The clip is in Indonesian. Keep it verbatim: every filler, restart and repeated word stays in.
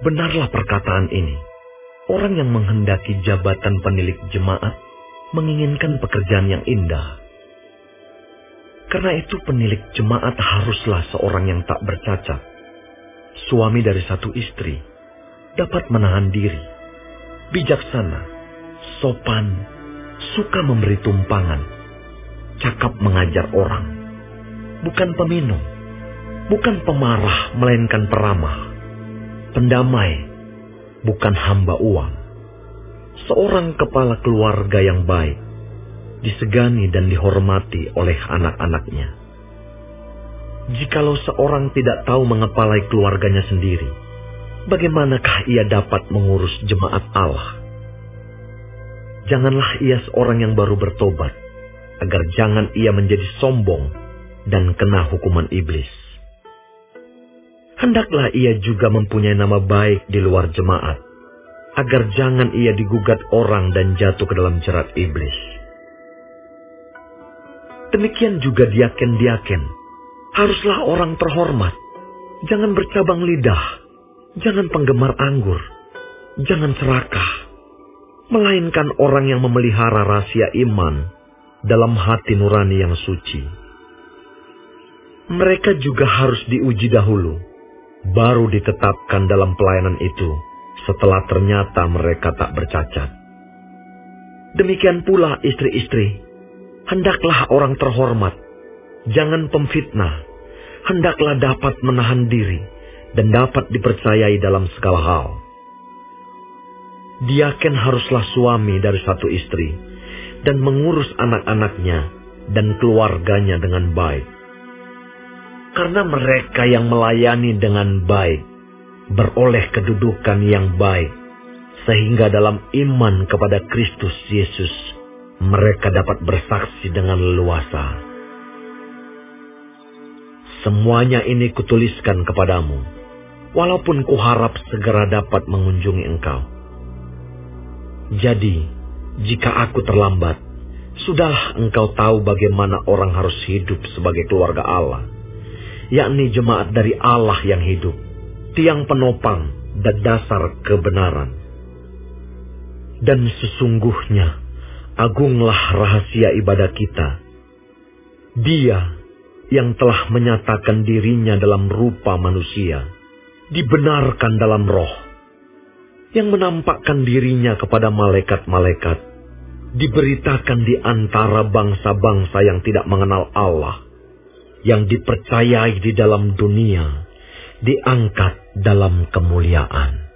Benarlah perkataan ini. Orang yang menghendaki jabatan penilik jemaat menginginkan pekerjaan yang indah. Karena itu penilik jemaat haruslah seorang yang tak bercacat. Suami dari satu istri, dapat menahan diri, bijaksana, sopan, suka memberi tumpangan, cakap mengajar orang, bukan peminum, bukan pemarah melainkan peramah, pendamai, bukan hamba uang, seorang kepala keluarga yang baik, disegani dan dihormati oleh anak-anaknya. Jikalau seorang tidak tahu mengepalai keluarganya sendiri, bagaimanakah ia dapat mengurus jemaat Allah? Janganlah ia seorang yang baru bertobat, agar jangan ia menjadi sombong dan kena hukuman iblis. Hendaklah ia juga mempunyai nama baik di luar jemaat, agar jangan ia digugat orang dan jatuh ke dalam jerat iblis. Demikian juga diaken-diaken, haruslah orang terhormat, jangan bercabang lidah, jangan penggemar anggur, jangan serakah, melainkan orang yang memelihara rahasia iman dalam hati nurani yang suci. Mereka juga harus diuji dahulu, baru ditetapkan dalam pelayanan itu setelah ternyata mereka tak bercacat. Demikian pula istri-istri, hendaklah orang terhormat, jangan pemfitnah, hendaklah dapat menahan diri dan dapat dipercayai dalam segala hal. Diaken haruslah suami dari satu istri dan mengurus anak-anaknya dan keluarganya dengan baik. Karena mereka yang melayani dengan baik beroleh kedudukan yang baik, sehingga dalam iman kepada Kristus Yesus mereka dapat bersaksi dengan leluasa. Semuanya ini kutuliskan kepadamu, walaupun kuharap segera dapat mengunjungi engkau. Jadi, jika aku terlambat, sudahlah engkau tahu bagaimana orang harus hidup sebagai keluarga Allah, yakni jemaat dari Allah yang hidup, tiang penopang dan dasar kebenaran. Dan sesungguhnya, agunglah rahasia ibadah kita. Dia yang telah menyatakan dirinya dalam rupa manusia, dibenarkan dalam roh, yang menampakkan dirinya kepada malaikat-malaikat, diberitakan di antara bangsa-bangsa yang tidak mengenal Allah, yang dipercayai di dalam dunia, diangkat dalam kemuliaan.